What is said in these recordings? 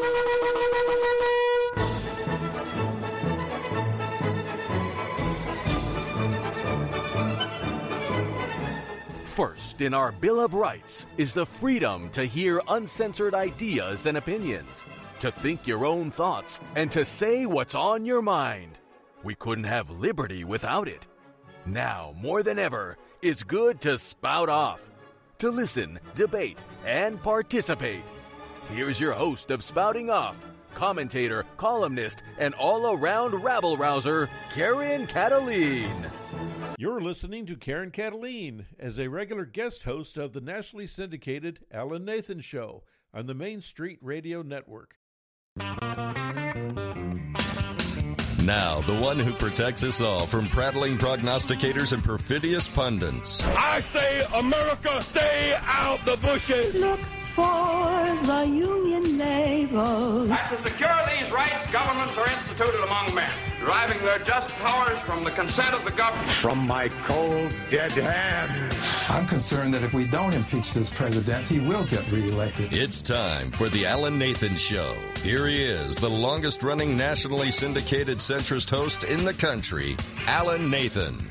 First in our Bill of Rights is the freedom to hear uncensored ideas and opinions, to think your own thoughts, and to say what's on your mind. We couldn't have liberty without it. Now, more than ever, it's good to spout off, to listen, debate, and participate. Here's your host of Spouting Off, commentator, columnist, and all-around rabble-rouser, Karen Kataline. You're listening to Karen Kataline as a regular guest host of the nationally syndicated Alan Nathan Show on the Main Street Radio Network. Now, the one who protects us all from prattling prognosticators and perfidious pundits. I say, America, stay out the bushes. Look for the Union naval. And to secure these rights, governments are instituted among men, deriving their just powers from the consent of the government. From my cold, dead hands. I'm concerned that if we don't impeach this president, he will get reelected. It's time for the Alan Nathan Show. Here he is, the longest-running nationally syndicated centrist host in the country, Alan Nathan.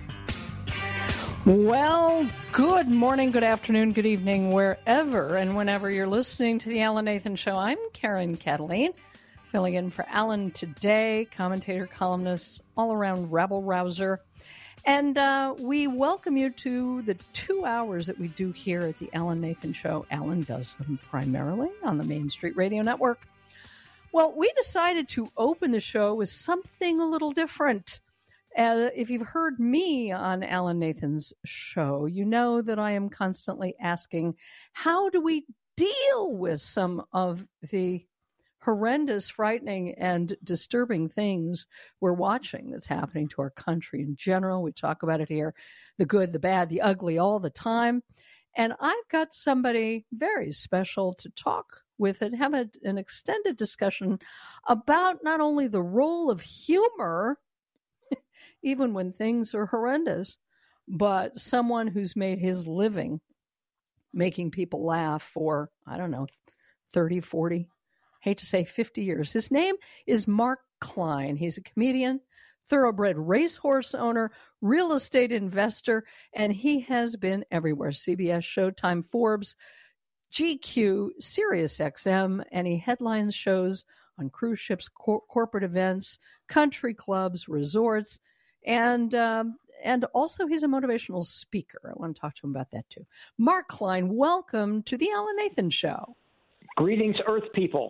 Well, good morning, good afternoon, good evening, wherever and whenever you're listening to the Alan Nathan Show. I'm Karen Kataline, filling in for Alan today, commentator, columnist, all-around rabble-rouser. And we welcome you to the 2 hours that we do here at the Alan Nathan Show. Alan does them primarily on the Main Street Radio Network. Well, we decided to open the show with something a little different. If you've heard me on Alan Nathan's show, you know that I am constantly asking, how do we deal with some of the horrendous, frightening, and disturbing things we're watching that's happening to our country in general? We talk about it here, the good, the bad, the ugly, all the time. And I've got somebody very special to talk with and have an extended discussion about not only the role of humor, even when things are horrendous, but someone who's made his living making people laugh for, 30, 40, hate to say 50 years. His name is Mark Klein. He's a comedian, thoroughbred racehorse owner, real estate investor, and he has been everywhere. CBS, Showtime, Forbes, GQ, SiriusXM, and he headlines shows on cruise ships, corporate events, country clubs, resorts, and also he's a motivational speaker. I want to talk to him about that too. Mark Klein, welcome to the Alan Nathan Show. Greetings, Earth people.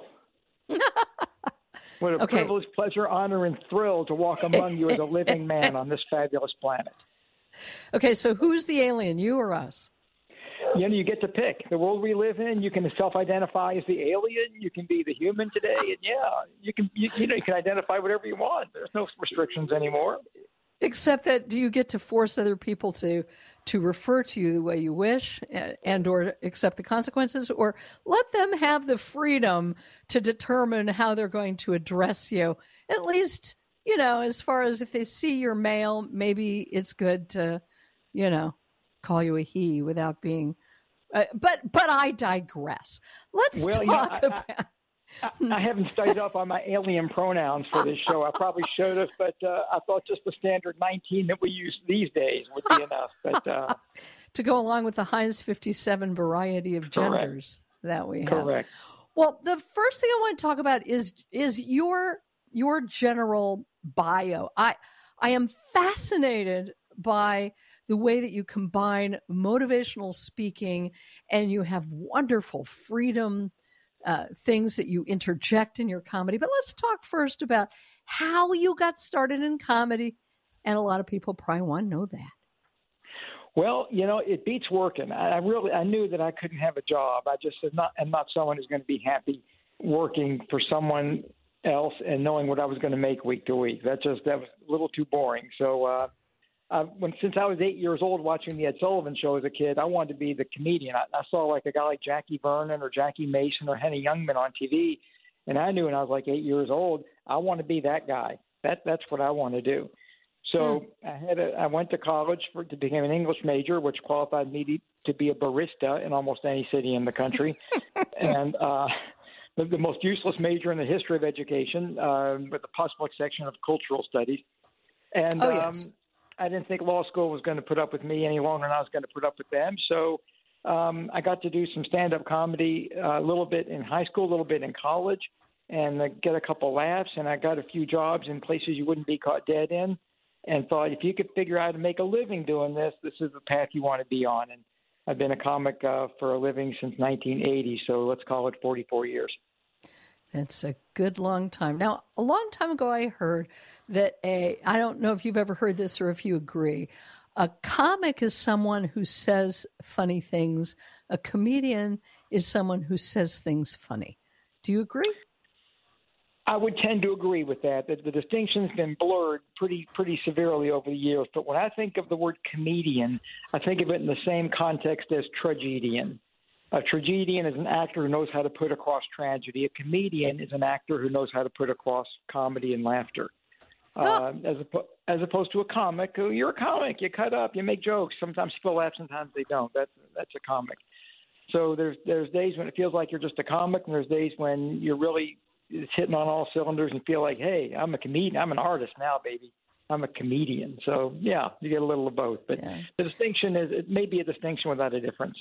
What a privilege, pleasure, honor, and thrill to walk among you as a living man on this fabulous planet. Okay, so who's the alien, you or us? You get to pick. The world we live in, you can self-identify as the alien. You can be the human today. And you can identify whatever you want. There's no restrictions anymore. Except that, do you get to force other people to refer to you the way you wish and or accept the consequences, or let them have the freedom to determine how they're going to address you? At least, as far as if they see your mail, maybe it's good to, call you a he without being, but I digress. Let's talk about. I haven't studied up on my alien pronouns for this show. I probably should have, but I thought just the standard 19 that we use these days would be enough. But to go along with the Heinz 57 variety of genders that we have. Correct. Well, the first thing I want to talk about is your general bio. I am fascinated by the way that you combine motivational speaking and you have wonderful freedom things that you interject in your comedy. But let's talk first about how you got started in comedy. And a lot of people probably want to know that. Well, it beats working. I knew that I couldn't have a job. I just am not someone who's going to be happy working for someone else and knowing what I was going to make week to week. That was a little too boring. So since I was 8 years old watching the Ed Sullivan Show as a kid, I wanted to be the comedian. I saw like a guy like Jackie Vernon or Jackie Mason or Henny Youngman on TV, and I knew when I was like 8 years old, I want to be that guy. That's what I want to do. So I went to college to become an English major, which qualified me to be a barista in almost any city in the country. And the most useless major in the history of education, with the possible exception of cultural studies. And yes. I didn't think law school was going to put up with me any longer than I was going to put up with them. So I got to do some stand-up comedy a little bit in high school, a little bit in college, and get a couple laughs. And I got a few jobs in places you wouldn't be caught dead in, and thought if you could figure out how to make a living doing this, this is the path you want to be on. And I've been a comic for a living since 1980, so let's call it 44 years. That's a good long time. Now, a long time ago, I heard that I don't know if you've ever heard this or if you agree, a comic is someone who says funny things. A comedian is someone who says things funny. Do you agree? I would tend to agree with that. The distinction's been blurred pretty severely over the years. But when I think of the word comedian, I think of it in the same context as tragedian. A tragedian is an actor who knows how to put across tragedy. A comedian is an actor who knows how to put across comedy and laughter. As opposed to a comic, you're a comic. You cut up, you make jokes. Sometimes people laugh, sometimes they don't. That's a comic. So there's days when it feels like you're just a comic, and there's days when you're really hitting on all cylinders and feel like, hey, I'm a comedian. I'm an artist now, baby. I'm a comedian. So, yeah, you get a little of both. But the distinction is it may be a distinction without a difference.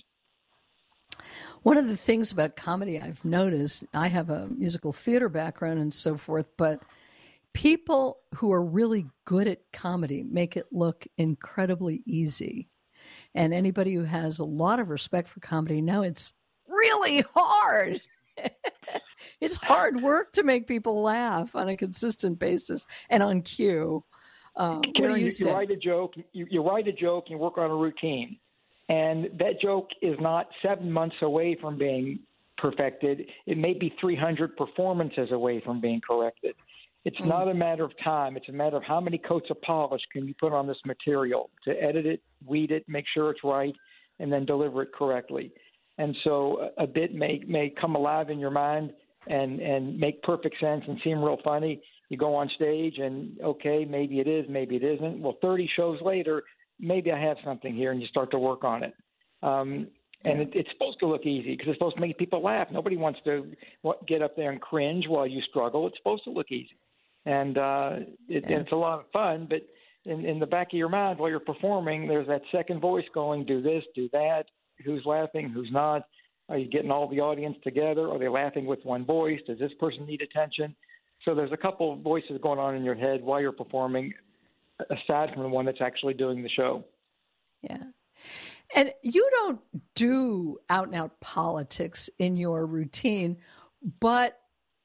One of the things about comedy I've noticed, I have a musical theater background and so forth, but people who are really good at comedy make it look incredibly easy. And anybody who has a lot of respect for comedy know it's really hard. It's hard work to make people laugh on a consistent basis and on cue. You write a joke, you write a joke, and you work on a routine. And that joke is not 7 months away from being perfected. It may be 300 performances away from being corrected. It's not a matter of time. It's a matter of how many coats of polish can you put on this material to edit it, weed it, make sure it's right, and then deliver it correctly. And so a bit may come alive in your mind and make perfect sense and seem real funny. You go on stage and, okay, maybe it is, maybe it isn't. Well, 30 shows later, maybe I have something here, and you start to work on it. And it's supposed to look easy because it's supposed to make people laugh. Nobody wants to get up there and cringe while you struggle. It's supposed to look easy. And it's a lot of fun, but in the back of your mind while you're performing, there's that second voice going, do this, do that. Who's laughing, who's not? Are you getting all the audience together? Are they laughing with one voice? Does this person need attention? So there's a couple of voices going on in your head while you're performing, aside from the one that's actually doing the show. Yeah. And you don't do out-and-out politics in your routine, but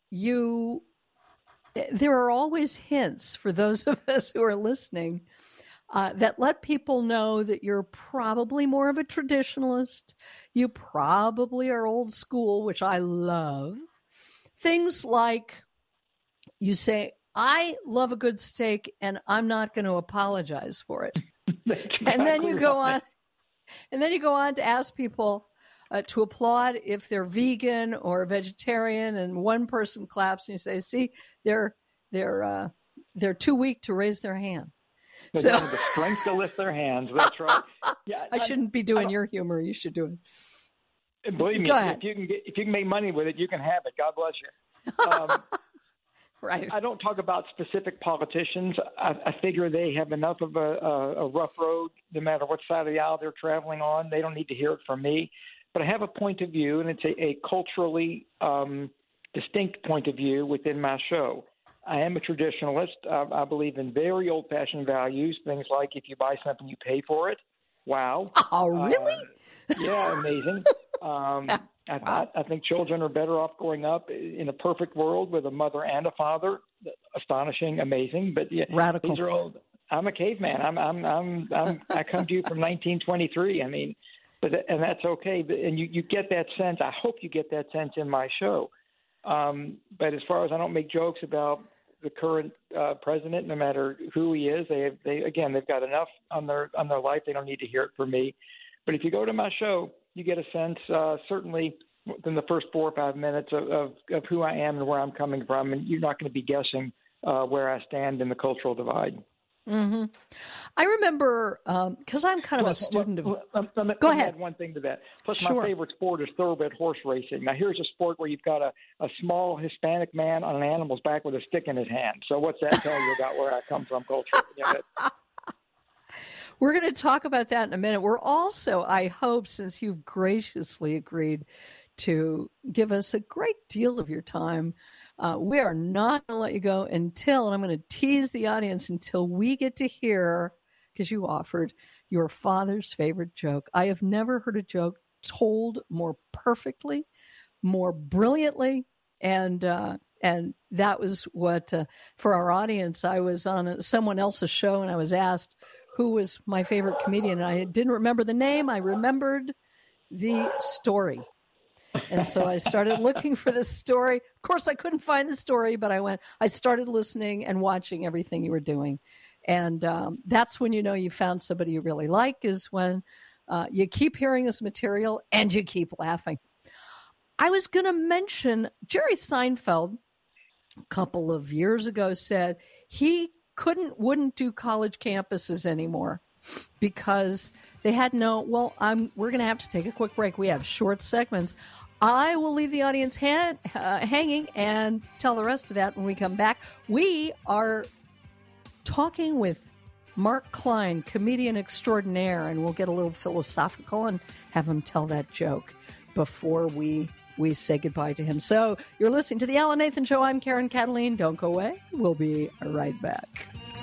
there are always hints for those of us who are listening that let people know that you're probably more of a traditionalist. You probably are old school, which I love. Things like you say, I love a good steak and I'm not going to apologize for it. And then you go on to ask people to applaud if they're vegan or vegetarian, and one person claps and you say, see, they're too weak to raise their hand. They don't have the strength to lift their hands. That's right. Yeah, I shouldn't be doing your humor. You should do it. Believe me, if you can make money with it, you can have it. God bless you. Right. I don't talk about specific politicians. I figure they have enough of a rough road, no matter what side of the aisle they're traveling on. They don't need to hear it from me. But I have a point of view, and it's a culturally distinct point of view within my show. I am a traditionalist. I believe in very old-fashioned values, things like if you buy something, you pay for it. Wow. Oh, really? Yeah, amazing. I think children are better off growing up in a perfect world with a mother and a father. Astonishing, amazing. But yeah, radical. These are old. I'm a caveman. I come to you from 1923. I mean, and that's okay. And you get that sense. I hope you get that sense in my show. But as far as I don't make jokes about the current president, no matter who he is, they've got enough on their life. They don't need to hear it from me. But if you go to my show, you get a sense, certainly within the first 4 or 5 minutes of who I am and where I'm coming from, and you're not going to be guessing where I stand in the cultural divide. Mm-hmm. I remember, because I'm kind of a student of... Go ahead. Add one thing to that. Plus, Sure. my favorite sport is thoroughbred horse racing. Now, here's a sport where you've got a small Hispanic man on an animal's back with a stick in his hand. So what's that tell you about where I come from culturally? We're going to talk about that in a minute. We're also, I hope, since you've graciously agreed to give us a great deal of your time, we are not going to let you go until, and I'm going to tease the audience until we get to hear, because you offered your father's favorite joke. I have never heard a joke told more perfectly, more brilliantly, and that was what, for our audience, I was on someone else's show, and I was asked who was my favorite comedian. I didn't remember the name. I remembered the story. And so I started looking for this story. Of course, I couldn't find the story, but I started listening and watching everything you were doing. And that's when you know you found somebody you really like, is when you keep hearing this material and you keep laughing. I was going to mention Jerry Seinfeld a couple of years ago said he wouldn't do college campuses anymore because they had we're going to have to take a quick break. We have short segments. I will leave the audience hanging and tell the rest of that when we come back. We are talking with Mark Klein, comedian extraordinaire, and we'll get a little philosophical and have him tell that joke before we say goodbye to him. So you're listening to The Alan Nathan Show. I'm Karen Cataline. Don't go away. We'll be right back.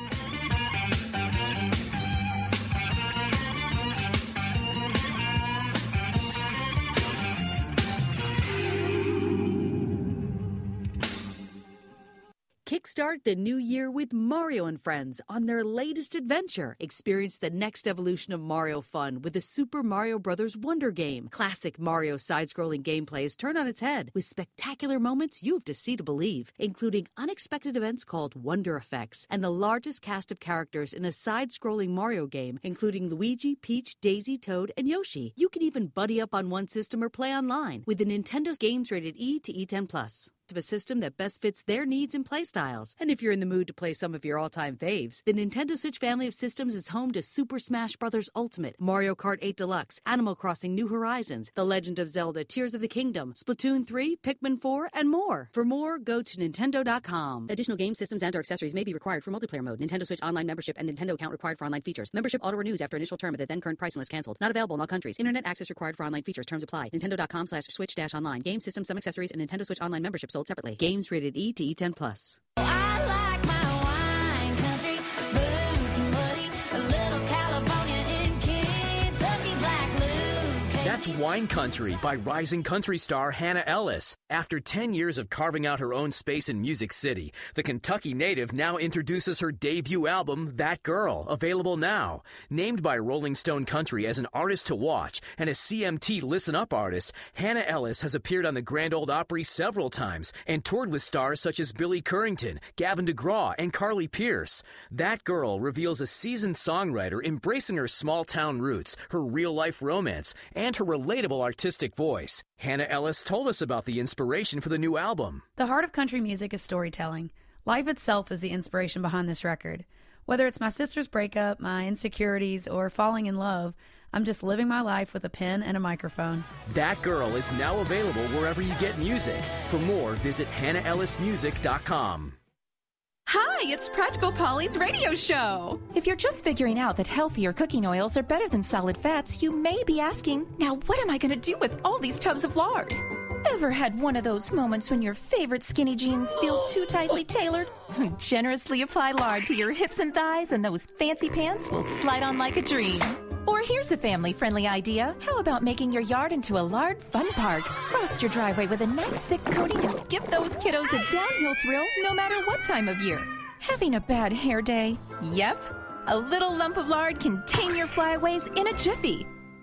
Kickstart the new year with Mario and Friends on their latest adventure. Experience the next evolution of Mario fun with the Super Mario Bros. Wonder Game. Classic Mario side-scrolling gameplay is turned on its head with spectacular moments you have to see to believe, including unexpected events called Wonder Effects and the largest cast of characters in a side-scrolling Mario game, including Luigi, Peach, Daisy, Toad, and Yoshi. You can even buddy up on one system or play online with the Nintendo games rated E to E10+. Of a system that best fits their needs and play styles. And if you're in the mood to play some of your all-time faves, the Nintendo Switch family of systems is home to Super Smash Bros. Ultimate, Mario Kart 8 Deluxe, Animal Crossing New Horizons, The Legend of Zelda Tears of the Kingdom, Splatoon 3, Pikmin 4, and more. For more, go to Nintendo.com. Additional game systems and/or accessories may be required for multiplayer mode. Nintendo Switch Online membership and Nintendo account required for online features. Membership auto-renews after initial term at the then current price unless canceled. Not available in all countries. Internet access required for online features. Terms apply. Nintendo.com/switch-online. Game systems, some accessories, and Nintendo Switch Online membership sold separately. Games rated E to E10+. I like my wine country, boots and woody, a little California in Kentucky, Black Luke. That's Wine Country by rising country star Hannah Ellis. After 10 years of carving out her own space in Music City, the Kentucky native now introduces her debut album, That Girl, available now. Named by Rolling Stone Country as an artist to watch and a CMT Listen Up artist, Hannah Ellis has appeared on the Grand Ole Opry several times and toured with stars such as Billy Currington, Gavin DeGraw, and Carly Pearce. That Girl reveals a seasoned songwriter embracing her small-town roots, her real-life romance, and her relatable artistic voice. Hannah Ellis told us about the inspiration for the new album. The heart of country music is storytelling. Life itself is the inspiration behind this record. Whether it's my sister's breakup, my insecurities, or falling in love, I'm just living my life with a pen and a microphone. That Girl is now available wherever you get music. For more, visit HannahEllisMusic.com. Hi, it's Practical Polly's radio show. If you're just figuring out that healthier cooking oils are better than solid fats, you may be asking, now what am I going to do with all these tubs of lard? Ever had one of those moments when your favorite skinny jeans feel too tightly tailored? Generously apply lard to your hips and thighs and those fancy pants will slide on like a dream. Or here's a family-friendly idea. How about making your yard into a lard fun park? Frost your driveway with a nice thick coating and give those kiddos a downhill thrill no matter what time of year. Having a bad hair day? Yep. A little lump of lard can tame your flyaways in a jiffy.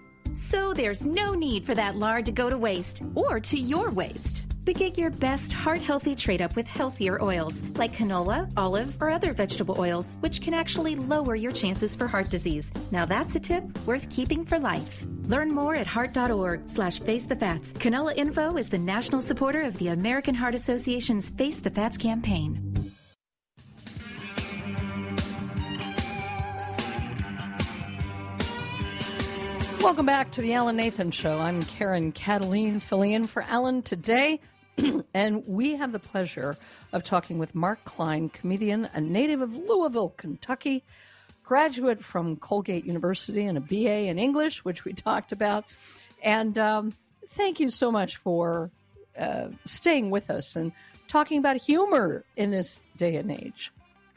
So there's no need for that lard to go to waste or to your waste. But get your best heart-healthy trade-up with healthier oils like canola, olive, or other vegetable oils, which can actually lower your chances for heart disease. Now that's a tip worth keeping for life. Learn more at heart.org/facethefats. Canola Info is the national supporter of the American Heart Association's Face the Fats campaign. Welcome back to the Alan Nathan Show. I'm Karen Cataline, filling in for Alan today. And we have the pleasure of talking with Mark Klein, comedian, a native of Louisville, Kentucky, graduate from Colgate University and a BA in English, which we talked about. And thank you so much for staying with us and talking about humor in this day and age.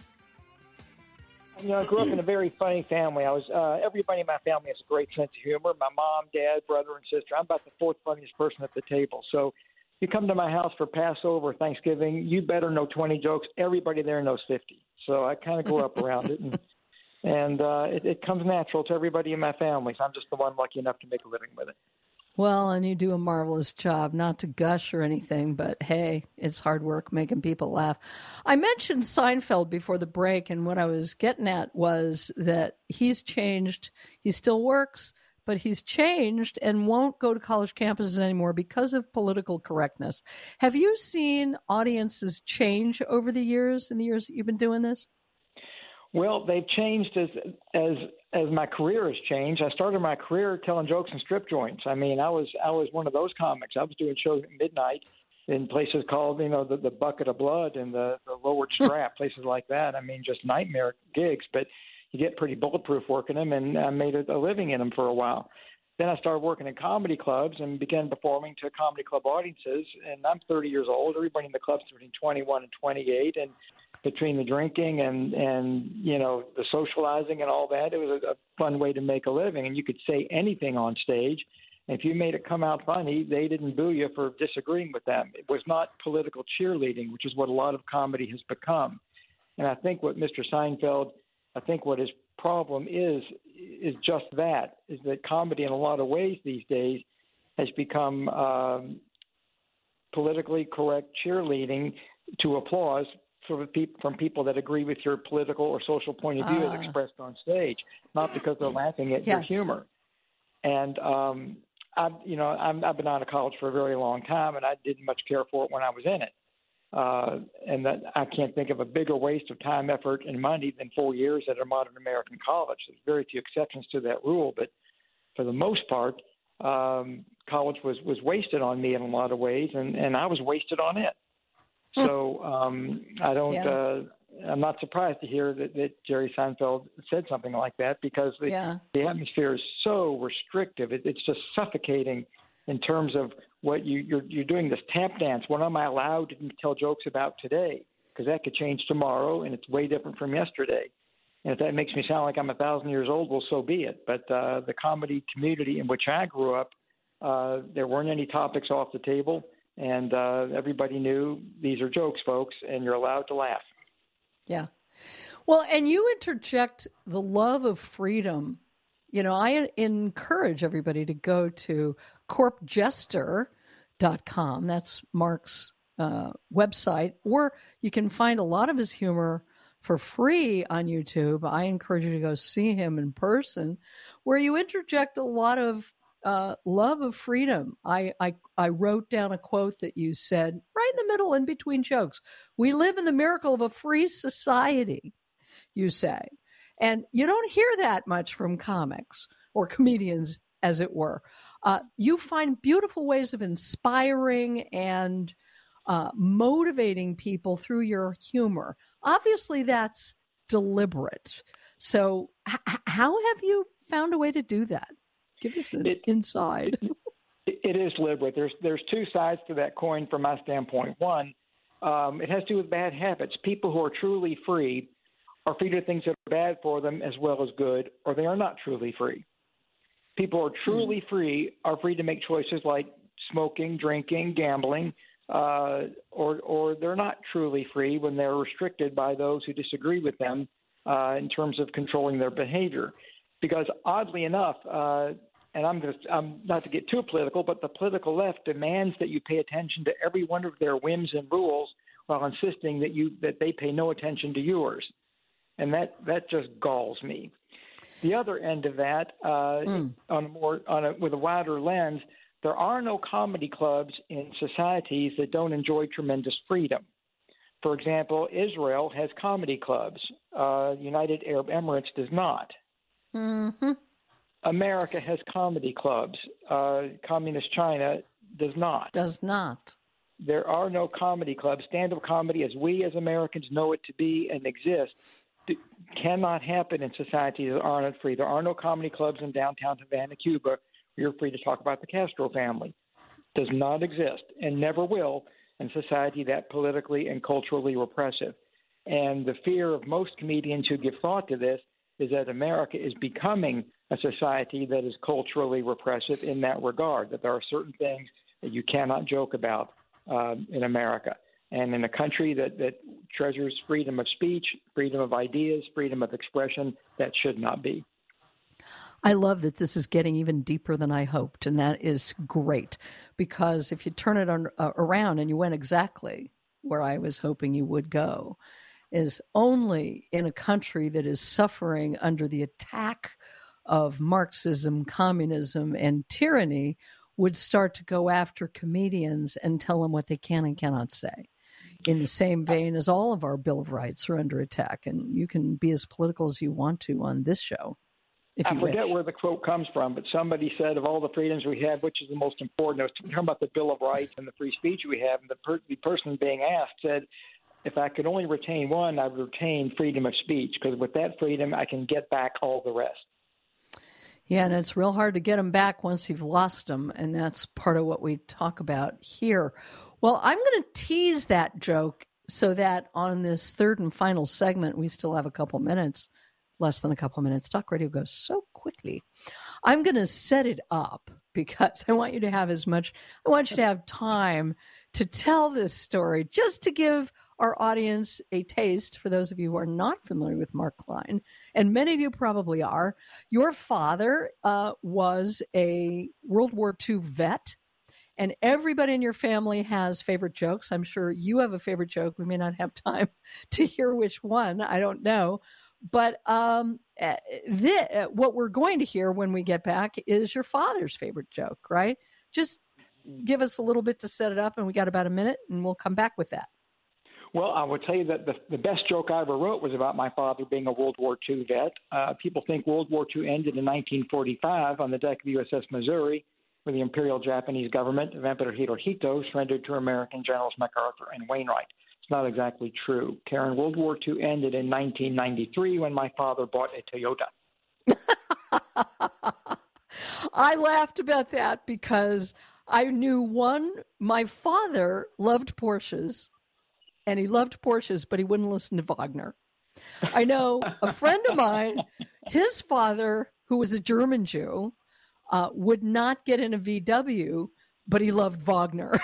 You know, I grew up in a very funny family. Everybody in my family has a great sense of humor. My mom, dad, brother, and sister. I'm about the fourth funniest person at the table. So you come to my house for Passover, Thanksgiving, you better know 20 jokes. Everybody there knows 50. So I kind of grew up around it. And it comes natural to everybody in my family. So I'm just the one lucky enough to make a living with it. Well, and you do a marvelous job, not to gush or anything, but hey, it's hard work making people laugh. I mentioned Seinfeld before the break, and what I was getting at was that he's changed. He still works, but he's changed and won't go to college campuses anymore because of political correctness. Have you seen audiences change over the years, in the years that you've been doing this? Well, they've changed as my career has changed. I started my career telling jokes in strip joints. I mean, I was one of those comics. I was doing shows at midnight in places called, you know, the Bucket of Blood and the Lowered Strap, places like that. I mean, just nightmare gigs, but you get pretty bulletproof working them, and I made a living in them for a while. Then I started working in comedy clubs and began performing to comedy club audiences. And I'm 30 years old. Everybody in the club's between 21 and 28, and between the drinking and you know, the socializing and all that, it was a fun way to make a living. And you could say anything on stage. And if you made it come out funny, they didn't boo you for disagreeing with them. It was not political cheerleading, which is what a lot of comedy has become. And I think what Mr. Seinfeld, what his problem is just that, is that comedy in a lot of ways these days has become politically correct cheerleading to applause from people that agree with your political or social point of view as expressed on stage, not because they're laughing at your humor. And I've been out of college for a very long time, and I didn't much care for it when I was in it. And that I can't think of a bigger waste of time, effort, and money than 4 years at a modern American college. There's very few exceptions to that rule, but for the most part, college was wasted on me in a lot of ways, and I was wasted on it. So I'm not surprised to hear that Jerry Seinfeld said something like that, because the atmosphere is so restrictive. It's just suffocating in terms of what you're doing, this tap dance. What am I allowed to tell jokes about today? Because that could change tomorrow, and it's way different from yesterday. And if that makes me sound like I'm 1,000 years old, well, so be it. But the comedy community in which I grew up, there weren't any topics off the table. And everybody knew these are jokes, folks, and you're allowed to laugh. Yeah. Well, and you interject the love of freedom. You know, I encourage everybody to go to corpjester.com. That's Mark's website. Or you can find a lot of his humor for free on YouTube. I encourage you to go see him in person, where you interject a lot of love of freedom. I wrote down a quote that you said right in the middle, in between jokes. We live in the miracle of a free society, you say. And you don't hear that much from comics or comedians, as it were. You find beautiful ways of inspiring and motivating people through your humor. Obviously, that's deliberate. So how have you found a way to do that? Give us an inside. It is deliberate. There's two sides to that coin from my standpoint. One, it has to do with bad habits. People who are truly free are free to do things that are bad for them as well as good, or they are not truly free. People who are truly free are free to make choices like smoking, drinking, gambling, or they're not truly free when they're restricted by those who disagree with them in terms of controlling their behavior. Because oddly enough, and I'm not to get too political, but the political left demands that you pay attention to every one of their whims and rules while insisting that they pay no attention to yours, and that just galls me. The other end of that, with a wider lens, there are no comedy clubs in societies that don't enjoy tremendous freedom. For example, Israel has comedy clubs. United Arab Emirates does not. Mm-hmm. America has comedy clubs. Communist China does not. Does not. There are no comedy clubs. Stand-up comedy, as we as Americans know it to be and exist, cannot happen in societies that aren't free. There are no comedy clubs in downtown Havana, Cuba, where you're free to talk about the Castro family. Does not exist and never will in society that politically and culturally repressive. And the fear of most comedians who give thought to this is that America is becoming a society that is culturally repressive in that regard, that there are certain things that you cannot joke about in America. And in a country that treasures freedom of speech, freedom of ideas, freedom of expression, that should not be. I love that this is getting even deeper than I hoped, and that is great, because if you turn it around and you went exactly where I was hoping you would go, is only in a country that is suffering under the attack of Marxism, communism, and tyranny would start to go after comedians and tell them what they can and cannot say. In the same vein as all of our Bill of Rights are under attack, and you can be as political as you want to on this show. I forget where the quote comes from, but somebody said, of all the freedoms we have, which is the most important? I was talking about the Bill of Rights and the free speech we have, and the person being asked said, if I could only retain one, I would retain freedom of speech, because with that freedom, I can get back all the rest. Yeah, and it's real hard to get them back once you've lost them, and that's part of what we talk about here. Well, I'm going to tease that joke so that on this third and final segment, we still have a couple minutes, less than a couple minutes. Talk radio goes so quickly. I'm going to set it up because I want you to have I want you to have time to tell this story, just to give our audience a taste, for those of you who are not familiar with Mark Klein, and many of you probably are. Your father was a World War II vet, and everybody in your family has favorite jokes. I'm sure you have a favorite joke. We may not have time to hear which one. I don't know. But what we're going to hear when we get back is your father's favorite joke, right? Just give us a little bit to set it up, and we got about a minute, and we'll come back with that. Well, I will tell you that the best joke I ever wrote was about my father being a World War II vet. People think World War II ended in 1945 on the deck of USS Missouri, when the Imperial Japanese government of Emperor Hirohito surrendered to American Generals MacArthur and Wainwright. It's not exactly true. Karen, World War II ended in 1993 when my father bought a Toyota. I laughed about that because I knew, my father loved Porsches, and he loved Porsches, but he wouldn't listen to Wagner. I know a friend of mine, his father, who was a German Jew, would not get in a VW, but he loved Wagner.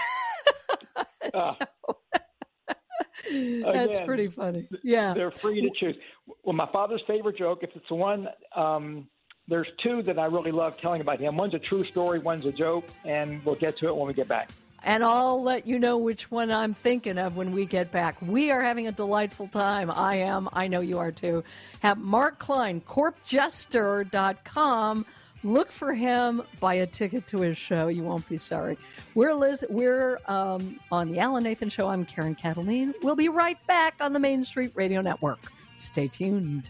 That's pretty funny. Yeah. They're free to choose. Well, my father's favorite joke, if it's the one, there's two that I really love telling about him. One's a true story, one's a joke, and we'll get to it when we get back. And I'll let you know which one I'm thinking of when we get back. We are having a delightful time. I am. I know you are too. Have Mark Klein, corpjester.com. Look for him. Buy a ticket to his show. You won't be sorry. We're on the Alan Nathan Show. I'm Karen Cataline. We'll be right back on the Main Street Radio Network. Stay tuned.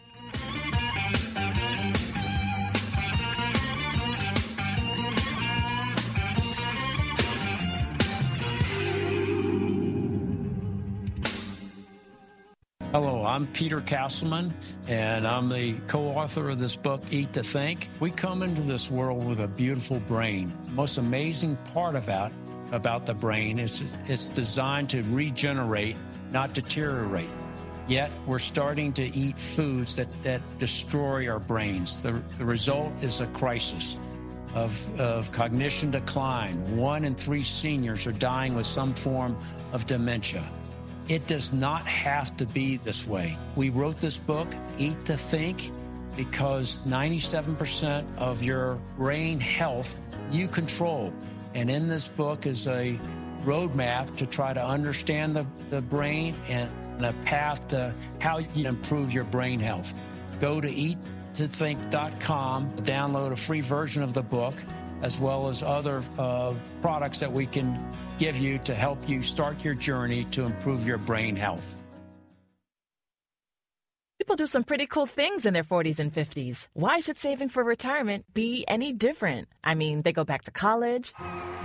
Hello, I'm Peter Castleman, and I'm the co-author of this book, Eat to Think. We come into this world with a beautiful brain. The most amazing part about the brain is it's designed to regenerate, not deteriorate. Yet we're starting to eat foods that destroy our brains. The result is a crisis of cognition decline. 1 in 3 seniors are dying with some form of dementia. It does not have to be this way. We wrote this book, Eat to Think, because 97% of your brain health you control. And in this book is a roadmap to try to understand the brain and a path to how you improve your brain health. Go to eattothink.com, download a free version of the book, as well as other products that we can give you to help you start your journey to improve your brain health. People do some pretty cool things in their 40s and 50s. Why should saving for retirement be any different? I mean, they go back to college,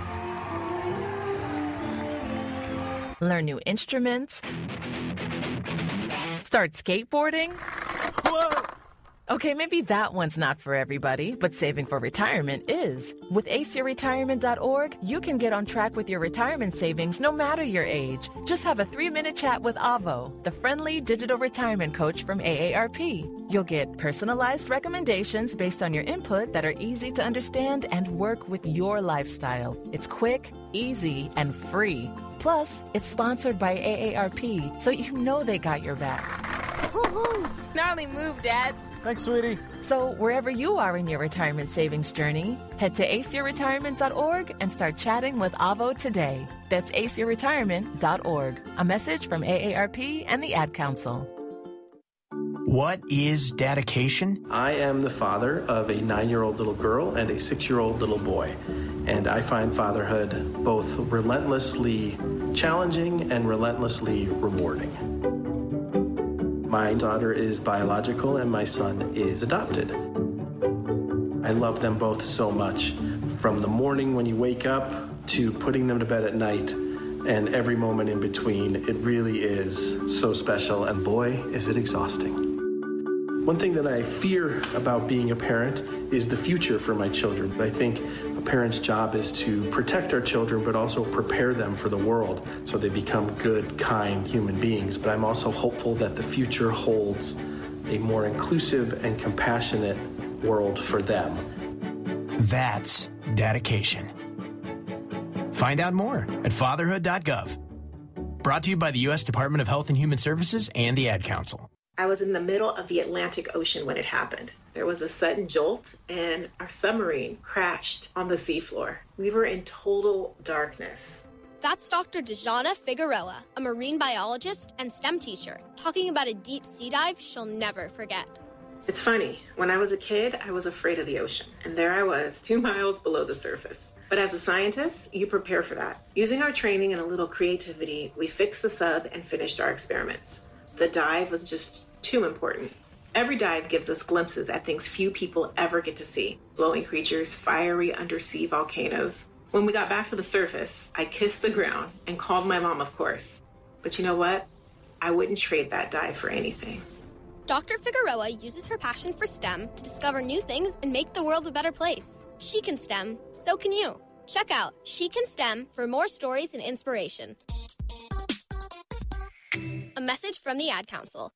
learn new instruments, start skateboarding. Whoa! Okay, maybe that one's not for everybody, but saving for retirement is. With aceyourretirement.org, you can get on track with your retirement savings no matter your age. Just have a 3-minute chat with Avo, the friendly digital retirement coach from AARP. You'll get personalized recommendations based on your input that are easy to understand and work with your lifestyle. It's quick, easy, and free. Plus, it's sponsored by AARP, so you know they got your back. Woo-hoo. Gnarly move, Dad. Thanks, sweetie. So wherever you are in your retirement savings journey, head to aceyourretirement.org and start chatting with Avo today. That's aceyourretirement.org. A message from AARP and the Ad Council. What is dedication? I am the father of a 9-year-old little girl and a 6-year-old little boy. And I find fatherhood both relentlessly challenging and relentlessly rewarding. My daughter is biological and my son is adopted. I love them both so much. From the morning when you wake up to putting them to bed at night and every moment in between, it really is so special, and boy, is it exhausting. One thing that I fear about being a parent is the future for my children. I think a parent's job is to protect our children, but also prepare them for the world so they become good, kind human beings. But I'm also hopeful that the future holds a more inclusive and compassionate world for them. That's dedication. Find out more at fatherhood.gov. Brought to you by the U.S. Department of Health and Human Services and the Ad Council. I was in the middle of the Atlantic Ocean when it happened. There was a sudden jolt, and our submarine crashed on the seafloor. We were in total darkness. That's Dr. Dejana Figueroa, a marine biologist and STEM teacher, talking about a deep sea dive she'll never forget. It's funny, when I was a kid, I was afraid of the ocean, and there I was, 2 miles below the surface. But as a scientist, you prepare for that. Using our training and a little creativity, we fixed the sub and finished our experiments. The dive was just too important. Every dive gives us glimpses at things few people ever get to see. Glowing creatures, fiery undersea volcanoes. When we got back to the surface, I kissed the ground and called my mom, of course. But you know what? I wouldn't trade that dive for anything. Dr. Figueroa uses her passion for STEM to discover new things and make the world a better place. She can STEM, so can you. Check out She Can STEM for more stories and inspiration. A message from the Ad Council.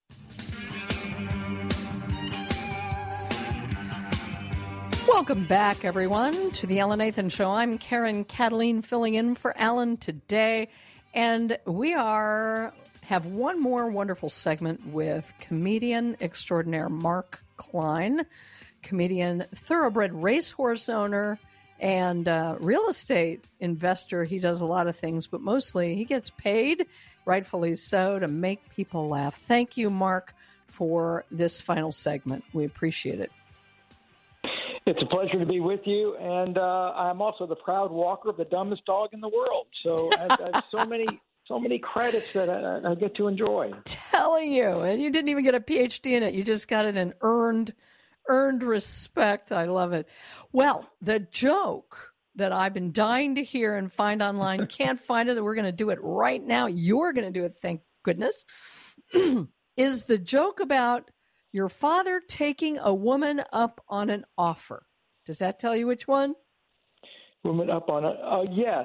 Welcome back, everyone, to the Alan Nathan Show. I'm Karen Cataline, filling in for Alan today, and we have one more wonderful segment with comedian extraordinaire Mark Klein, comedian, thoroughbred racehorse owner, and real estate investor. He does a lot of things, but mostly he gets paid, rightfully so, to make people laugh. Thank you, Mark, for this final segment. We appreciate it. It's a pleasure to be with you, and I'm also the proud walker of the dumbest dog in the world. So I have so many credits that I get to enjoy. Telling you, and you didn't even get a PhD in it. You just got it in earned respect. I love it. Well, the joke that I've been dying to hear and find online, can't find it. We're going to do it right now. You're going to do it, thank goodness. Is the joke about your father taking a woman up on an offer. Does that tell you which one? Woman up on a yes.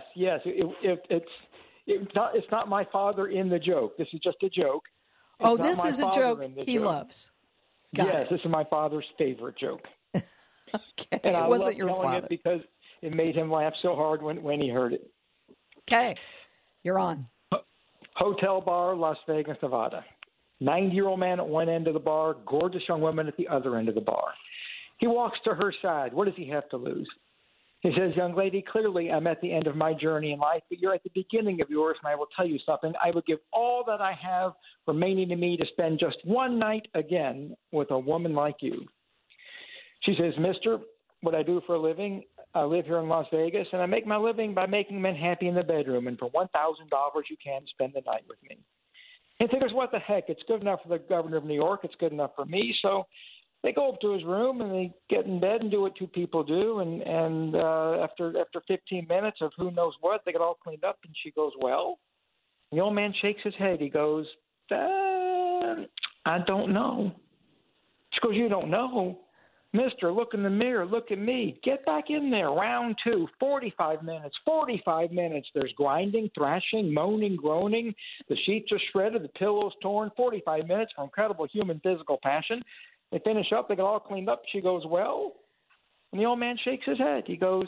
It's not my father in the joke. This is just a joke. This is a joke he loves. Yes, this is my father's favorite joke. Okay, and I wasn't love your telling father it because it made him laugh so hard when he heard it. Okay, you're on. Hotel bar, Las Vegas, Nevada. 90-year-old man at one end of the bar, gorgeous young woman at the other end of the bar. He walks to her side. What does he have to lose? He says, young lady, clearly I'm at the end of my journey in life, but you're at the beginning of yours, and I will tell you something. I would give all that I have remaining to me to spend just one night again with a woman like you. She says, mister, what I do for a living, I live here in Las Vegas, and I make my living by making men happy in the bedroom, and for $1,000 you can spend the night with me. And he figures, what the heck? It's good enough for the governor of New York. It's good enough for me. So they go up to his room and they get in bed and do what two people do. And after 15 minutes of who knows what, they get all cleaned up. And she goes, well. And the old man shakes his head. He goes, I don't know. She goes, you don't know? Mister, look in the mirror. Look at me. Get back in there. Round 2, 45 minutes. 45 minutes. There's grinding, thrashing, moaning, groaning. The sheets are shredded. The pillow's torn. 45 minutes for incredible human physical passion. They finish up. They get all cleaned up. She goes, well. And the old man shakes his head. He goes,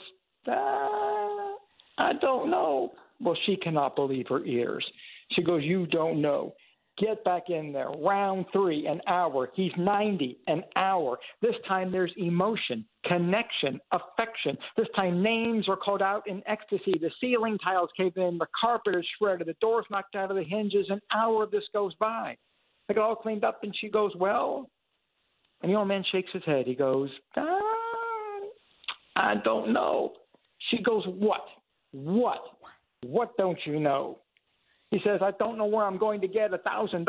I don't know. Well, she cannot believe her ears. She goes, you don't know. Get back in there. Round 3, an hour. He's 90, an hour. This time there's emotion, connection, affection. This time names are called out in ecstasy. The ceiling tiles cave in. The carpet is shredded. The door's knocked out of the hinges. An hour of this goes by. They get all cleaned up, and she goes, well. And the old man shakes his head. He goes, I don't know. She goes, what? What don't you know? He says, I don't know where I'm going to get $1,000.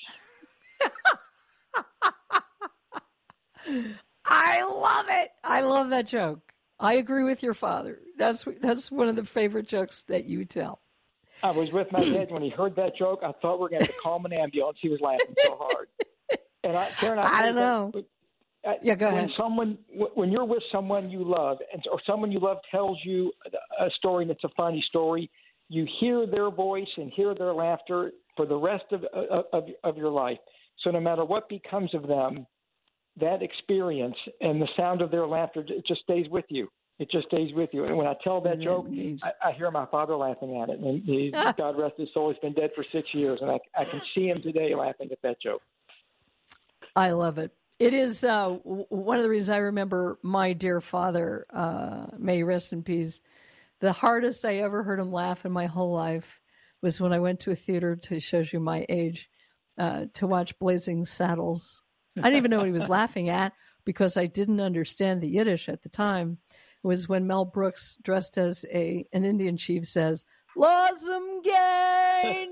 I love it. I love that joke. I agree with your father. That's one of the favorite jokes that you tell. I was with my dad when he heard that joke. I thought we were going to call him an ambulance. He was laughing so hard. And Karen, I don't know. Yeah, go ahead. When you're with someone you love, or someone you love tells you a story that's a funny story, you hear their voice and hear their laughter for the rest of your life. So no matter what becomes of them, that experience and the sound of their laughter, it just stays with you. It just stays with you. And when I tell that joke, I hear my father laughing at it. And God rest his soul, he's been dead for 6 years. And I can see him today laughing at that joke. I love it. It is one of the reasons I remember my dear father, may he rest in peace. The hardest I ever heard him laugh in my whole life was when I went to a theater, to shows you my age, to watch Blazing Saddles. I didn't even know what he was laughing at because I didn't understand the Yiddish at the time. It was when Mel Brooks, dressed as an Indian chief, says, "Lawsome gain."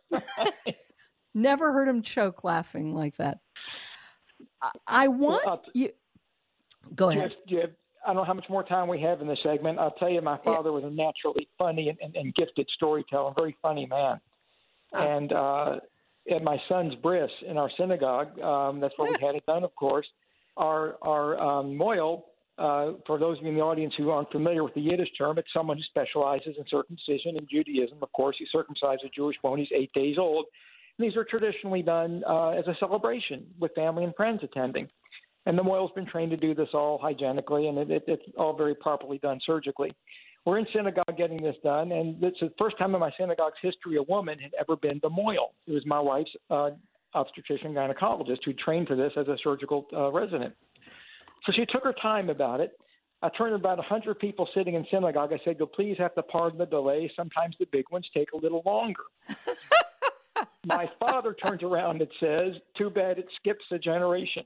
Never heard him choke laughing like that. I want you. Go ahead. I don't know how much more time we have in this segment. I'll tell you, my father was a naturally funny and gifted storyteller, very funny man. And at my son's bris in our synagogue, that's where we had it done, of course, our moil, for those of you in the audience who aren't familiar with the Yiddish term, it's someone who specializes in circumcision in Judaism. Of course, you circumcise a Jewish boy when he's 8 days old. And these are traditionally done as a celebration with family and friends attending. And the moil's been trained to do this all hygienically, and it's all very properly done surgically. We're in synagogue getting this done, and it's the first time in my synagogue's history a woman had ever been the moil. It was my wife's obstetrician gynecologist who trained for this as a surgical resident. So she took her time about it. I turned to about 100 people sitting in synagogue. I said, "You'll please have to pardon the delay. Sometimes the big ones take a little longer." My father turns around and says, "Too bad it skips a generation."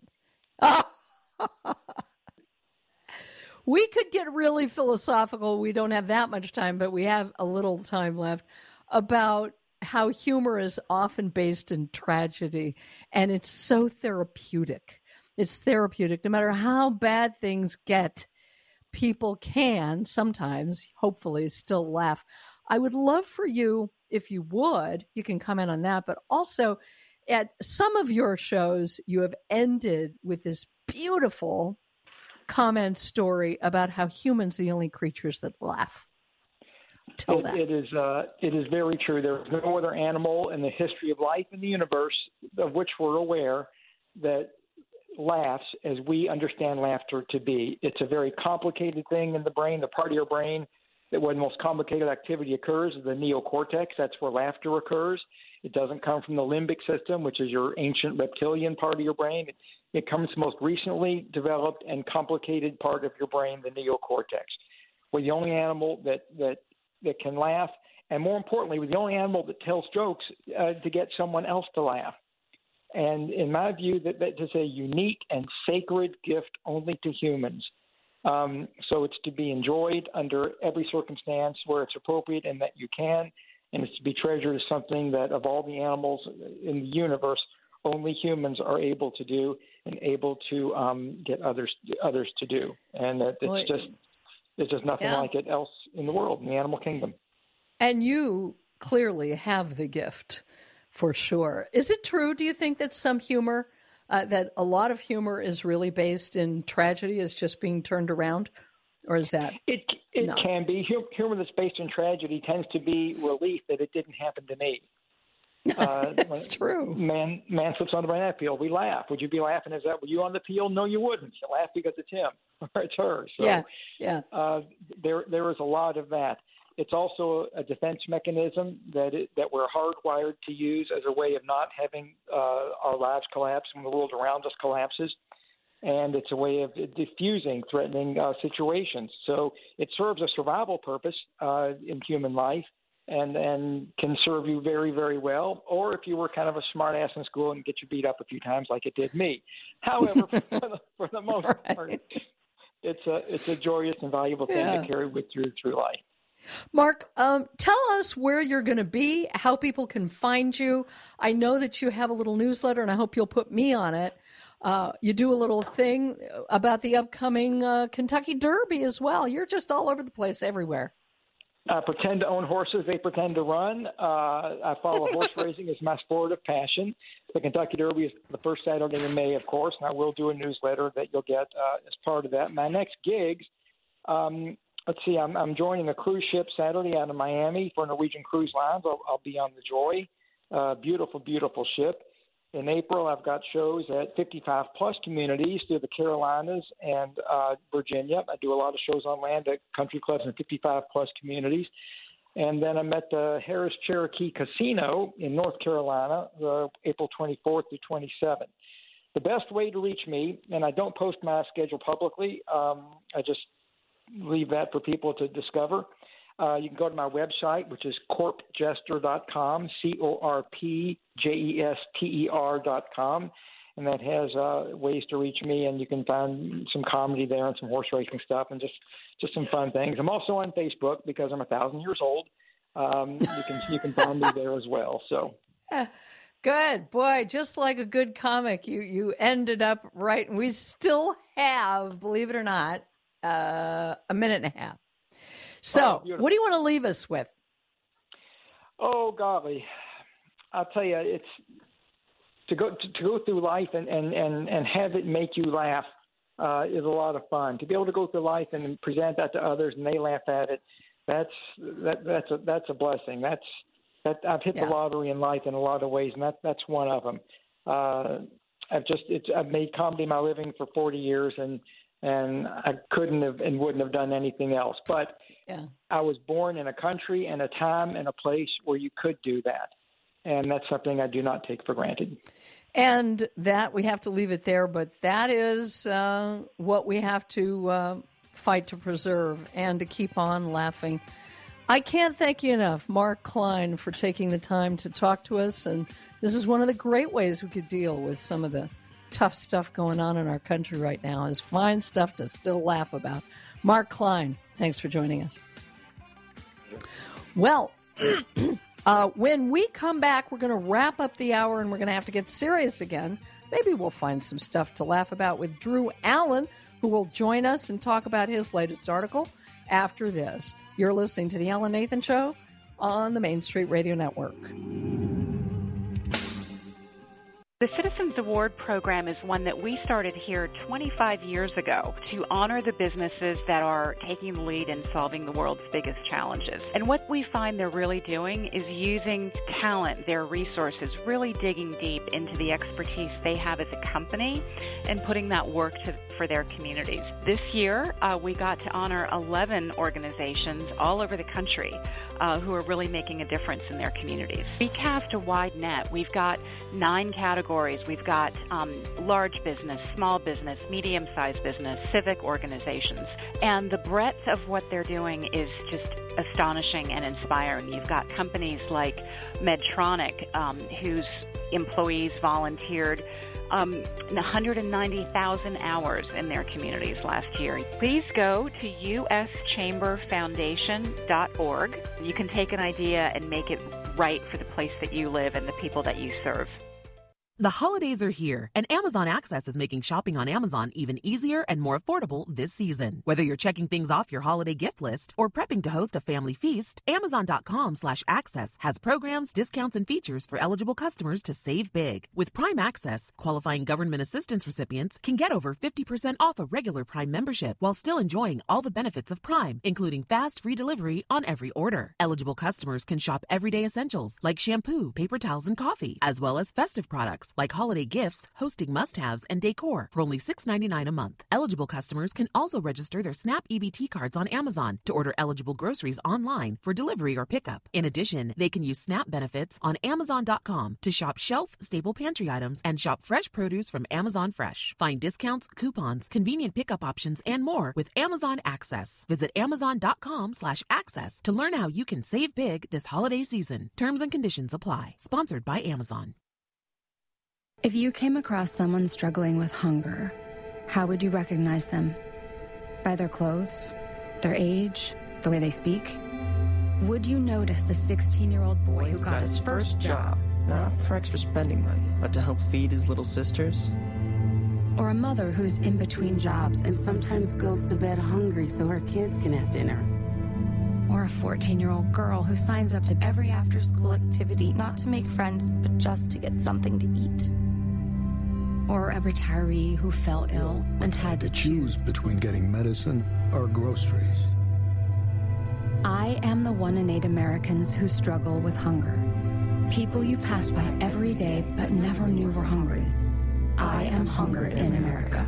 We could get really philosophical. We don't have that much time, but we have a little time left, about how humor is often based in tragedy, and it's so therapeutic. It's therapeutic. No matter how bad things get, people can sometimes, hopefully, still laugh. I would love for you, if you would, you can comment on that, but also at some of your shows, you have ended with this beautiful comment story about how humans are the only creatures that laugh. Tell that. It is very true. There is no other animal in the history of life in the universe of which we're aware that laughs as we understand laughter to be. It's a very complicated thing in the brain, the part of your brain that where the most complicated activity occurs is the neocortex. That's where laughter occurs. It doesn't come from the limbic system, which is your ancient reptilian part of your brain. It comes from the most recently developed and complicated part of your brain, the neocortex. We're the only animal that can laugh, and more importantly, we're the only animal that tells jokes to get someone else to laugh. And in my view, that is a unique and sacred gift only to humans. So it's to be enjoyed under every circumstance where it's appropriate and that you can. and it's to be treasured as something that of all the animals in the universe, only humans are able to do and able to get others to do. And there's just nothing like it else in the world, in the animal kingdom. And you clearly have the gift, for sure. Is it true, do you think, that some humor, that a lot of humor is really based in tragedy, is just being turned around? Or is that... It can be. Humor that's based in tragedy tends to be relief that it didn't happen to me. That's true. Man slips onto my appeal. We laugh. Would you be laughing? Were you on the peel? No, you wouldn't. You laugh because it's him or it's her. So, there is a lot of that. It's also a defense mechanism that we're hardwired to use as a way of not having our lives collapse when the world around us collapses. And it's a way of diffusing threatening situations. So it serves a survival purpose in human life and can serve you very, very well. Or if you were kind of a smart ass in school and get you beat up a few times like it did me. However, for the most part, it's a joyous and valuable thing to carry with you through life. Mark, tell us where you're going to be, how people can find you. I know that you have a little newsletter, and I hope you'll put me on it. You do a little thing about the upcoming Kentucky Derby as well. You're just all over the place, everywhere. I pretend to own horses. They pretend to run. I follow horse racing as my sport of passion. The Kentucky Derby is the first Saturday in May, of course, and I will do a newsletter that you'll get as part of that. My next gigs, let's see, I'm joining a cruise ship Saturday out of Miami for Norwegian Cruise Lines. I'll be on the Joy. Beautiful, beautiful ship. In April, I've got shows at 55-plus communities through the Carolinas and Virginia. I do a lot of shows on land at country clubs and 55-plus communities. And then I'm at the Harris Cherokee Casino in North Carolina, April 24th through 27th. The best way to reach me, and I don't post my schedule publicly, I just leave that for people to discover. You can go to my website, which is corpjester.com, corpjester.com, and that has ways to reach me, and you can find some comedy there and some horse racing stuff and just some fun things. I'm also on Facebook because I'm 1,000 years old. You can find me there as well. So. Good. Boy, just like a good comic, you ended up right. And we still have, believe it or not, a minute and a half. So, what do you want to leave us with? Oh, golly. I'll tell you, it's to go through life and have it make you laugh is a lot of fun. To be able to go through life and present that to others and they laugh at it, that's a blessing. I've hit the lottery in life in a lot of ways, and that's one of them. I've made comedy my living for 40 years, and I couldn't have and wouldn't have done anything else. But I was born in a country and a time and a place where you could do that. And that's something I do not take for granted. And that we have to leave it there, but that is what we have to fight to preserve and to keep on laughing. I can't thank you enough, Mark Klein, for taking the time to talk to us. And this is one of the great ways we could deal with some of the tough stuff going on in our country right now, is find stuff to still laugh about. Mark Klein, thanks for joining us. Well, when we come back, we're going to wrap up the hour and we're going to have to get serious again. Maybe we'll find some stuff to laugh about with Drew Allen, who will join us and talk about his latest article after this. You're listening to The Alan Nathan Show on the Main Street Radio Network. The Citizens Award program is one that we started here 25 years ago to honor the businesses that are taking the lead in solving the world's biggest challenges. And what we find they're really doing is using talent, their resources, really digging deep into the expertise they have as a company and putting that work for their communities. This year, we got to honor 11 organizations all over the country who are really making a difference in their communities. We cast a wide net. We've got 9 categories. We've got large business, small business, medium-sized business, civic organizations. And the breadth of what they're doing is just astonishing and inspiring. You've got companies like Medtronic, whose employees volunteered 190,000 hours in their communities last year. Please go to uschamberfoundation.org. You can take an idea and make it right for the place that you live and the people that you serve. The holidays are here, and Amazon Access is making shopping on Amazon even easier and more affordable this season. Whether you're checking things off your holiday gift list or prepping to host a family feast, Amazon.com/access has programs, discounts, and features for eligible customers to save big. With Prime Access, qualifying government assistance recipients can get over 50% off a regular Prime membership while still enjoying all the benefits of Prime, including fast, free delivery on every order. Eligible customers can shop everyday essentials like shampoo, paper towels, and coffee, as well as festive products like holiday gifts, hosting must-haves, and decor for only $6.99 a month. Eligible customers can also register their SNAP EBT cards on Amazon to order eligible groceries online for delivery or pickup. In addition, they can use SNAP benefits on Amazon.com to shop shelf-stable pantry items and shop fresh produce from Amazon Fresh. Find discounts, coupons, convenient pickup options, and more with Amazon Access. Visit Amazon.com/access to learn how you can save big this holiday season. Terms and conditions apply. Sponsored by Amazon. If you came across someone struggling with hunger, how would you recognize them? By their clothes, their age, the way they speak? Would you notice a 16-year-old boy who got his first job, not for extra spending money, but to help feed his little sisters? Or a mother who's in between jobs and sometimes goes to bed hungry so her kids can have dinner? Or a 14-year-old girl who signs up to every after-school activity, not to make friends, but just to get something to eat? Or a retiree who fell ill and had to choose between getting medicine or groceries. I am the 1 in 8 Americans who struggle with hunger. People you pass by every day but never knew were hungry. I am hunger in America.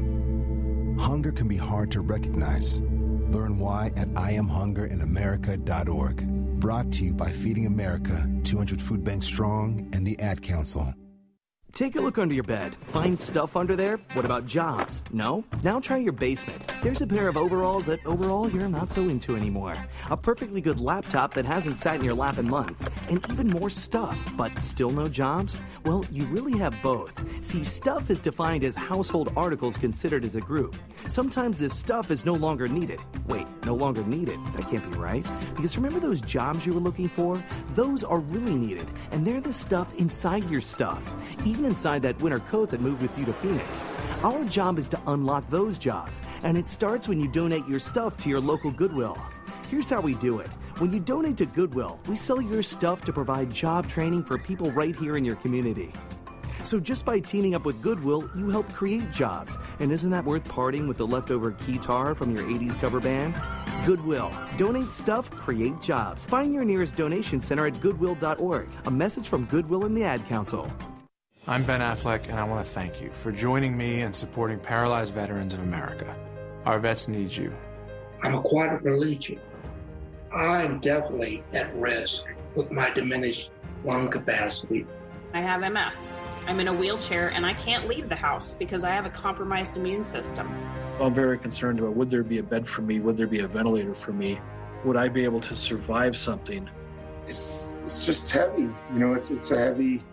Hunger can be hard to recognize. Learn why at IamHungerInAmerica.org. Brought to you by Feeding America, 200 Food Banks Strong, and the Ad Council. Take a look under your bed. Find stuff under there? What about jobs? No? Now try your basement. There's a pair of overalls that overall you're not so into anymore. A perfectly good laptop that hasn't sat in your lap in months. And even more stuff, but still no jobs? Well, you really have both. See, stuff is defined as household articles considered as a group. Sometimes this stuff is no longer needed. Wait, no longer needed? That can't be right. Because remember those jobs you were looking for? Those are really needed. And they're the stuff inside your stuff. Even inside that winter coat that moved with you to Phoenix. Our job is to unlock those jobs, and it starts when you donate your stuff to your local Goodwill. Here's how we do it. When you donate to Goodwill, we sell your stuff to provide job training for people right here in your community. So just by teaming up with Goodwill, you help create jobs. And isn't that worth parting with the leftover guitar from your 80s cover band? Goodwill. Donate stuff, create jobs. Find your nearest donation center at goodwill.org. A message from Goodwill and the Ad Council. I'm Ben Affleck, and I want to thank you for joining me and supporting Paralyzed Veterans of America. Our vets need you. I'm a quadriplegic. I'm definitely at risk with my diminished lung capacity. I have MS. I'm in a wheelchair, and I can't leave the house because I have a compromised immune system. I'm very concerned about would there be a bed for me? Would there be a ventilator for me? Would I be able to survive something? It's just heavy. You know, it's a heavy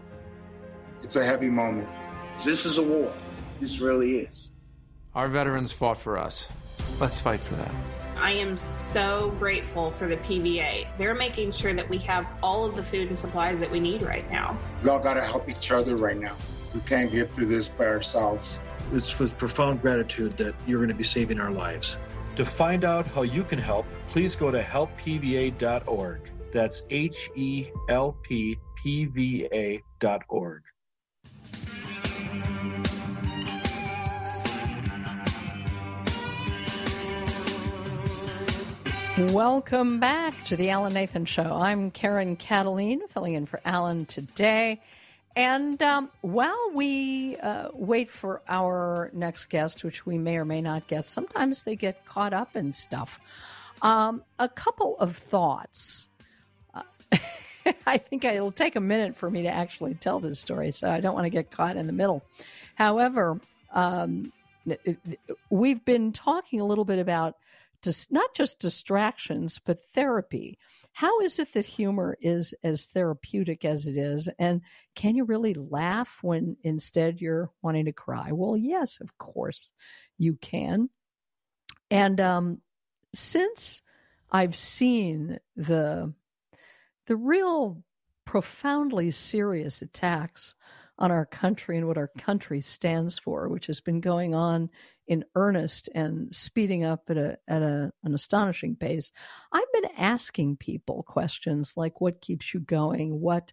moment. This is a war. This really is. Our veterans fought for us. Let's fight for them. I am so grateful for the PVA. They're making sure that we have all of the food and supplies that we need right now. We all got to help each other right now. We can't get through this by ourselves. It's with profound gratitude that you're going to be saving our lives. To find out how you can help, please go to helppva.org. That's HELPPVA.org. Welcome back to the Alan Nathan Show. I'm Karen Cataline, filling in for Alan today. And while we wait for our next guest, which we may or may not get, sometimes they get caught up in stuff. A couple of thoughts. I think it'll take a minute for me to actually tell this story, so I don't want to get caught in the middle. However, we've been talking a little bit about not just distractions, but therapy. How is it that humor is as therapeutic as it is? And can you really laugh when instead you're wanting to cry? Well, yes, of course you can. And since I've seen the real profoundly serious attacks on our country and what our country stands for, which has been going on in earnest and speeding up at an astonishing pace, I've been asking people questions like, what keeps you going? What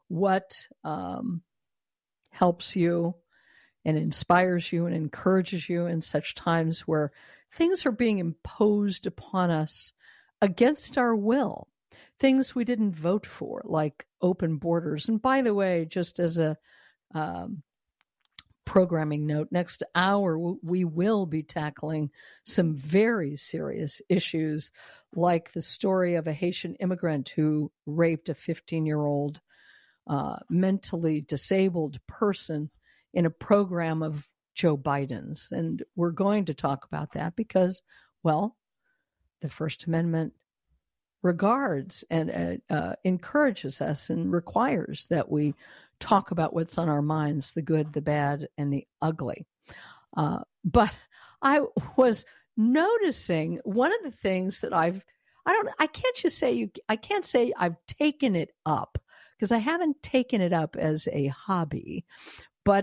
helps you and inspires you and encourages you in such times where things are being imposed upon us against our will, things we didn't vote for, like open borders. And by the way, just as a programming note, next hour we will be tackling some very serious issues, like the story of a Haitian immigrant who raped a 15-year-old mentally disabled person in a program of Joe Biden's. And we're going to talk about that because, well, the First Amendment regards and encourages us and requires that we talk about what's on our minds, the good, the bad, and the ugly. But I was noticing one of the things that I can't say I've taken it up, because I haven't taken it up as a hobby, but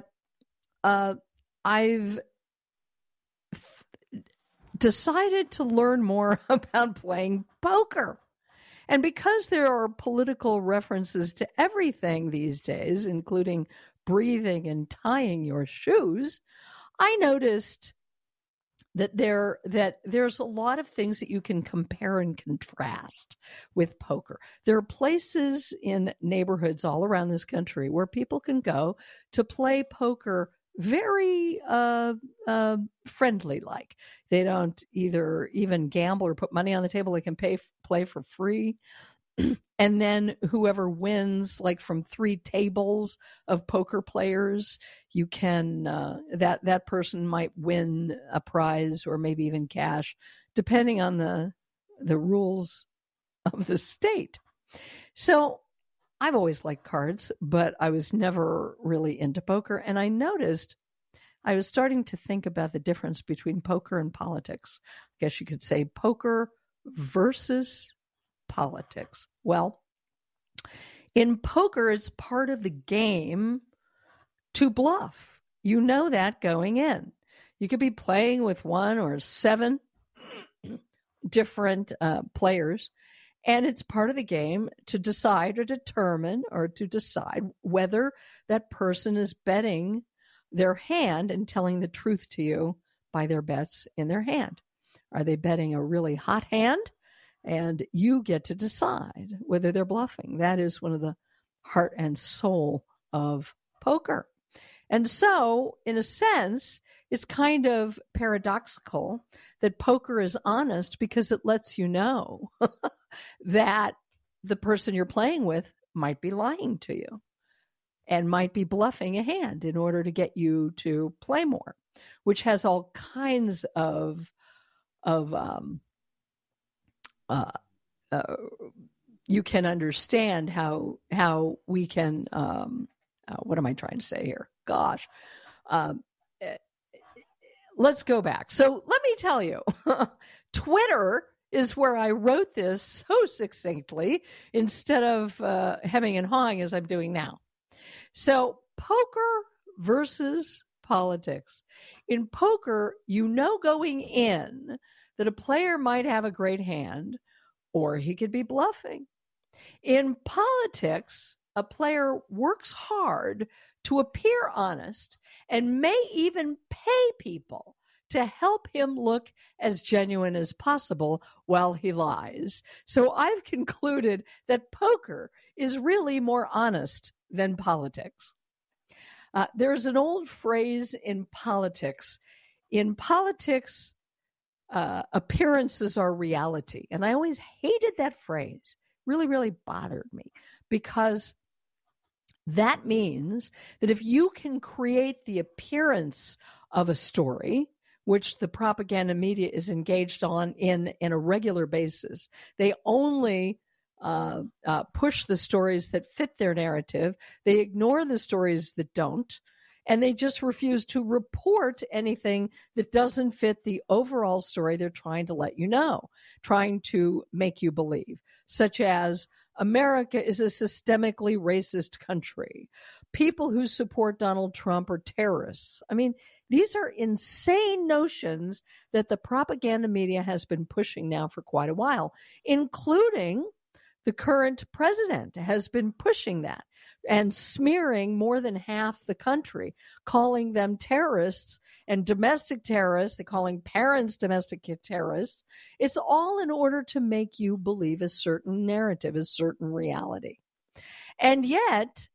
I've decided to learn more about playing poker. And because there are political references to everything these days, including breathing and tying your shoes, I noticed that there's a lot of things that you can compare and contrast with poker. There are places in neighborhoods all around this country where people can go to play poker very friendly like. They don't either even gamble or put money on the table. They can play for free. And then whoever wins, like from 3 tables of poker players, you can that person might win a prize or maybe even cash, depending on the rules of the state. So I've always liked cards, but I was never really into poker. And I noticed I was starting to think about the difference between poker and politics. I guess you could say poker versus politics. Well, in poker, it's part of the game to bluff. You know that going in. You could be playing with 1 or 7 different players, and it's part of the game to decide or determine or to decide whether that person is betting their hand and telling the truth to you by their bets in their hand. Are they betting a really hot hand? And you get to decide whether they're bluffing. That is one of the heart and soul of poker. And so, in a sense, it's kind of paradoxical that poker is honest because it lets you know that the person you're playing with might be lying to you and might be bluffing a hand in order to get you to play more, which has all kinds of you can understand how we can what am I trying to say here? Gosh. Let's go back. So let me tell you, Twitter is where I wrote this so succinctly instead of hemming and hawing as I'm doing now. So poker versus politics. In poker, you know going in that a player might have a great hand or he could be bluffing. In politics, a player works hard to appear honest and may even pay people to help him look as genuine as possible while he lies. So I've concluded that poker is really more honest than politics. There's an old phrase in politics. In politics, appearances are reality. And I always hated that phrase. Really, really bothered me because that means that if you can create the appearance of a story, which the propaganda media is engaged on in a regular basis, they only push the stories that fit their narrative. They ignore the stories that don't. And they just refuse to report anything that doesn't fit the overall story they're trying to let you know, trying to make you believe, such as America is a systemically racist country. People who support Donald Trump are terrorists. I mean, these are insane notions that the propaganda media has been pushing now for quite a while, including the current president has been pushing that and smearing more than half the country, calling them terrorists and domestic terrorists. They're calling parents domestic terrorists. It's all in order to make you believe a certain narrative, a certain reality. And yet,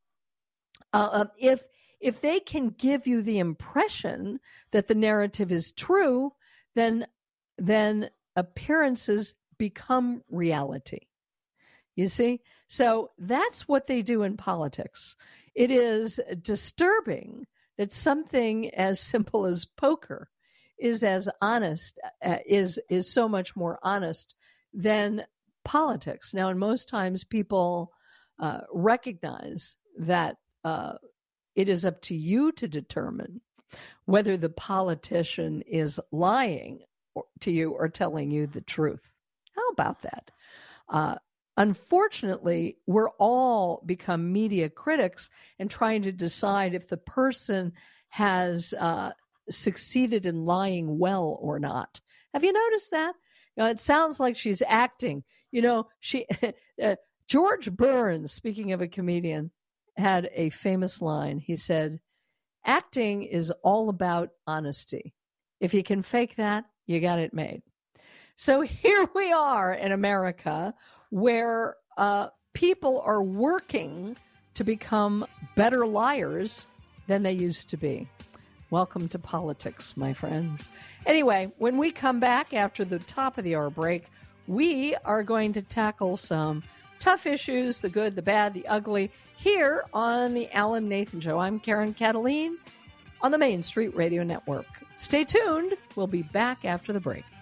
if they can give you the impression that the narrative is true, then appearances become reality. You see? So that's what they do in politics. It is disturbing that something as simple as poker is as honest, is so much more honest than politics. Now, and most times people recognize that it is up to you to determine whether the politician is lying to you or telling you the truth. How about that? Unfortunately, we're all become media critics and trying to decide if the person has succeeded in lying well or not. Have you noticed that? You know, it sounds like she's acting. You know, George Burns, speaking of a comedian, had a famous line. He said, "Acting is all about honesty. If you can fake that, you got it made." So here we are in America, where people are working to become better liars than they used to be. Welcome to politics, my friends. Anyway, when we come back after the top of the hour break, we are going to tackle some tough issues, the good, the bad, the ugly, here on the Alan Nathan Show. I'm Karen Cataline on the Main Street Radio Network. Stay tuned. We'll be back after the break.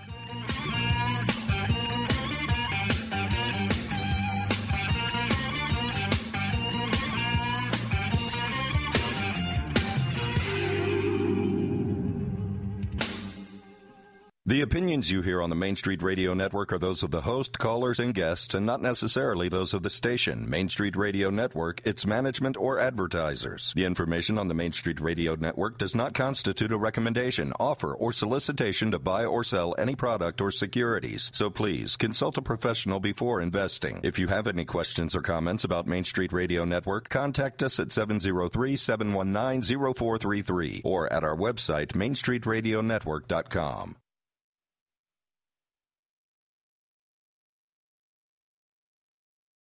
The opinions you hear on the Main Street Radio Network are those of the host, callers, and guests, and not necessarily those of the station, Main Street Radio Network, its management, or advertisers. The information on the Main Street Radio Network does not constitute a recommendation, offer, or solicitation to buy or sell any product or securities. So please, consult a professional before investing. If you have any questions or comments about Main Street Radio Network, contact us at 703-719-0433 or at our website, mainstreetradionetwork.com.